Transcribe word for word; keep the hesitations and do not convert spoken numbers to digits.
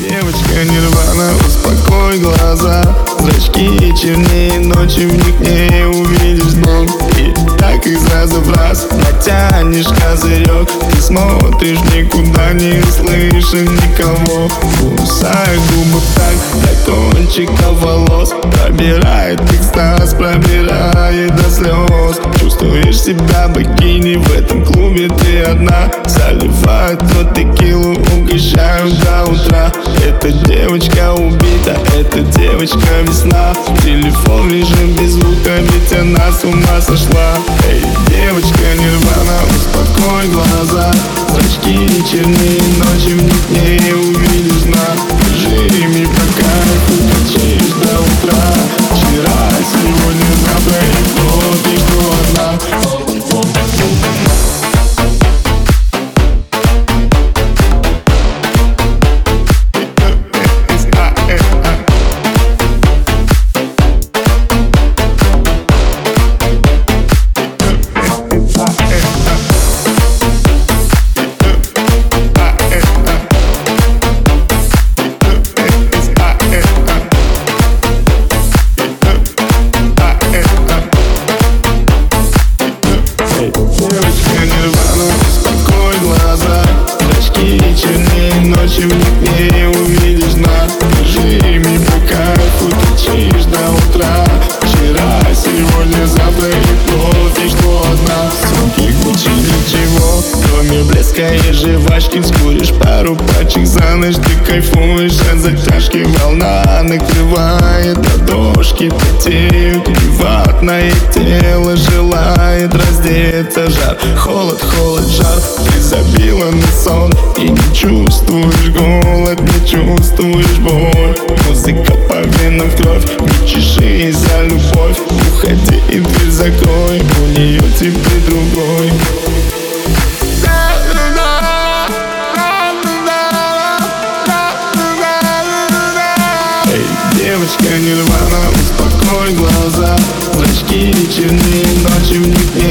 Девочка Нирвана, успокой глаза. Зрачки чернее ночи, в них не увидишь дно. И так из раза в раз натянешь козырек. Ты смотришь никуда, не слышишь никого. Кусай губы так до кончика волос. Пробирает экстаз, пробирает до слез. Чувствуешь себя богиней в этом клубе, ты одна. Заливают рот текилу, угощают до утра. Эта девочка убита, эта девочка весна. Телефон в режим без звука, ведь она с ума сошла. Эй, девочка Нирвана, успокой глаза. Зрачки чернее ночи, в них не увидишь дна. Держи меня по кайфу, качаешь до утра. Вчера, сегодня, завтра и кто, ты что одна. Девочка Нирвана, успокой глаза. Зрачки чернее ночи, в них не увидишь дна. Держи меня по кайфу, качаешь до утра. Вчера, сегодня, завтра и кто, ты что одна. Сумки Гуччи ничего, кроме блеска и жвачки. Скуришь пару пачек за ночь, ты кайфуешь от затяжки. Волна накрывает ладошки, потеют. Приватное тело желает раздеться. Жар, холод, холод, жар. Ты забила на сон и не чувствуешь голод, не чувствуешь боль. Музыка по венам, кровь, не чеши за любовь. Уходи и дверь закрой, у нее теперь другой. Эй, девочка Нирвана, успокой глаза. Зрачки чернее ночи, в них не